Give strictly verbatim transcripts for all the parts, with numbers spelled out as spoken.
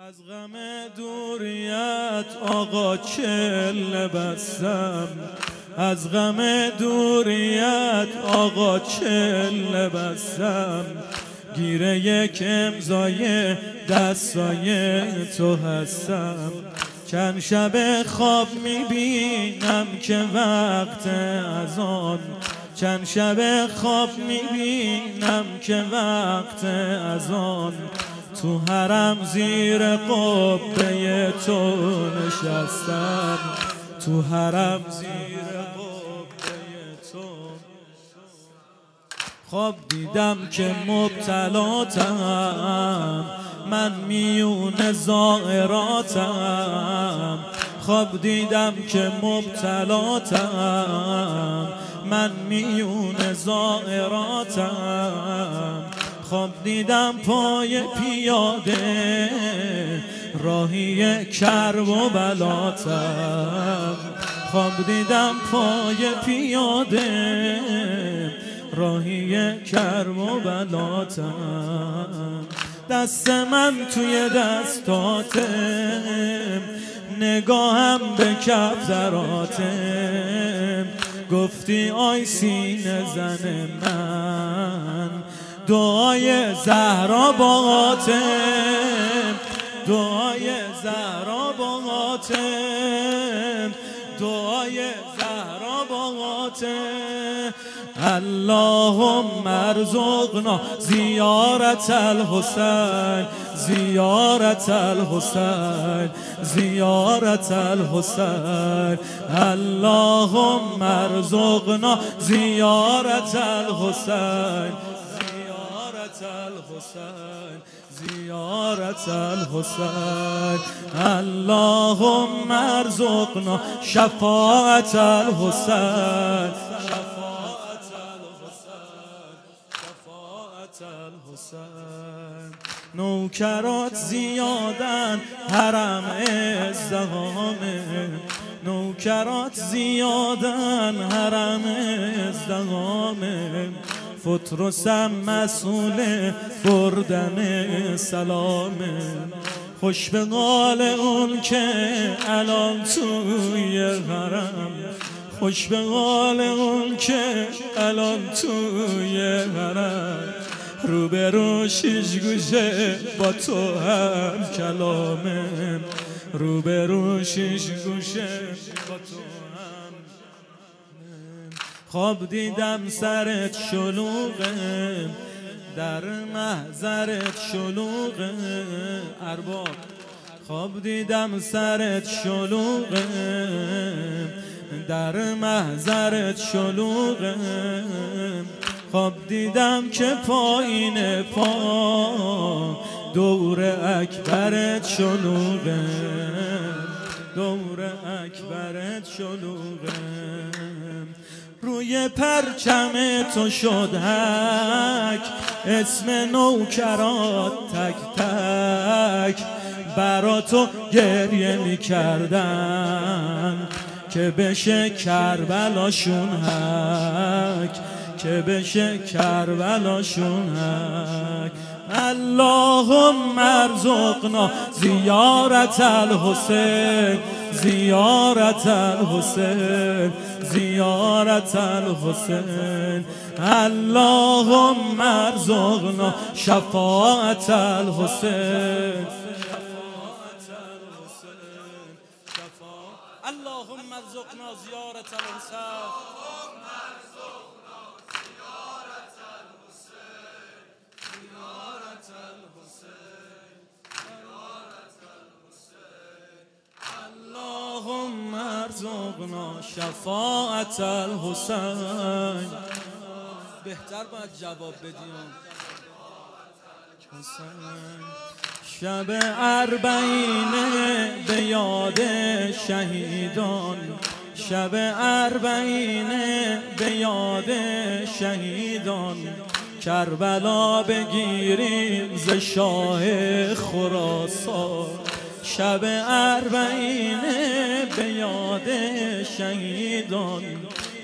از غم دوریت آقا چله بستم، از غم دوریت آقا چله بستم. گیره یک امضای دستای تو هستم. چند شب خواب میبینم که وقت اذان، چند شب خواب میبینم که وقت اذان. تو حرم زیر قبه تو نشستم، تو حرم زیر قبه تو. خواب دیدم که مبتلاتم، من میون زائراتم. خواب دیدم که مبتلاتم، من میون زائراتم. خواب دیدم پای پیاده راهی کرب و بلاتم. خواب دیدم پای پیاده راهی کرب و بلاتم. دست من توی دستاتم، نگاهم به کف دراتم. گفتی آی سینه زن من، دعای زهرا باغاتم، دعای زهرا باغاتم، دعای زهرا باغاتم. اللهم ارزقنا زیارت الحسین، زیارت الحسین، زیارت الحسین. اللهم ارزقنا زیارت الحسین، زیارت الحسین، زیارت الحسین. اللهم ارزقنا شفاعت الحسین، شفاعت الحسین، شفاعت الحسین. نوکرات زیادن حرم ازدهامه، نوکرات زیادن حرم ازدهامه. فترسم مسئول بردن سلامه. خوش به قال اون که الان توی حرم، خوش به قال اون که الان توی حرم. رو به رو شیش گوشه با تو هم کلامه، رو به رو شیش گوشه با تو هم. خواب دیدم سرت شلوغه، در محضرت شلوغه ارباب. خواب دیدم سرت شلوغه، در محضرت شلوغه. خواب دیدم که پایین پا دور اکبرت شلوغه، دور اکبرت شلوغه. روی پرچم تو شد حک، اسم نوکرات تک تک. برا تو گریه می کردن که بشه کربلاشون حک، که بشه کربلاشون حک. اللهم ارزقنا زیارت الحسین، زیارت الحسین، زیارت الحسین. اللهم ارزقنا شفاعت الحسین، شفاعت الحسین، شفاعت. اللهم ارزقنا زیارت الحسین، اللهم ارزقنا شفاعت الحسین. بهتر باید جواب بدیم. شب اربعینه به یاد شهیدان، شب اربعینه به یاد شهیدان. کربلا بگیریم ز شاه خراسان، شب اربعینه به یاد شهیدان.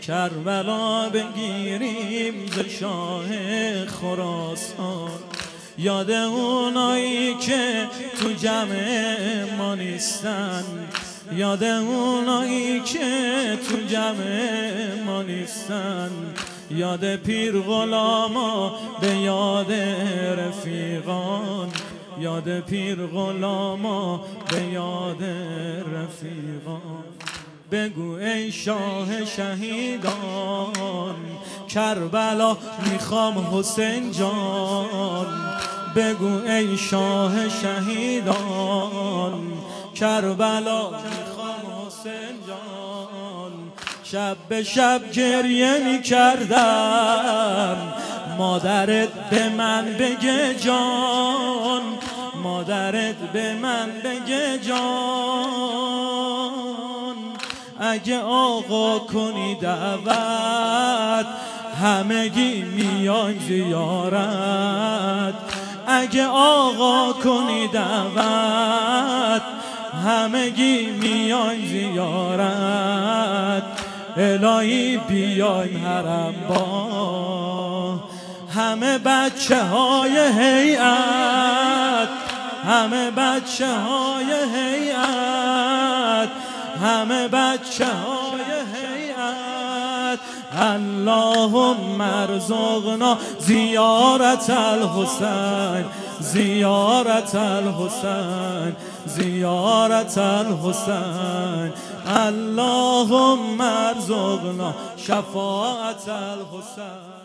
کربلا بگیریم ز شاه خراسان. یاد اونایی که تو جمع ما نیستن، یاد اونایی که تو جمع ما نیستن، یاد پیر غلاما به یاد رفیقان، یاد پیر غلاما به یاد رفیقان. بگو ای شاه شهیدان کربلا میخوام حسین جان، بگو ای شاه شهیدان کربلا میخوام حسین جان. شب به شب گریه میکردم مادرت به من بگه جان، مادرت به من بگه جان. اگه آقا کنی دعوت همگی میای زیارت، اگه آقا کنی دعوت همگی میای زیارت. الهی بیایم حرم با همه بچه های هیئت، همه بچه های هیئت، همه بچه های هیئت. اللهم ارزقنا زیارت الحسین، زیارت الحسین، زیارت الحسین. اللهم ارزقنا شفاعت الحسین.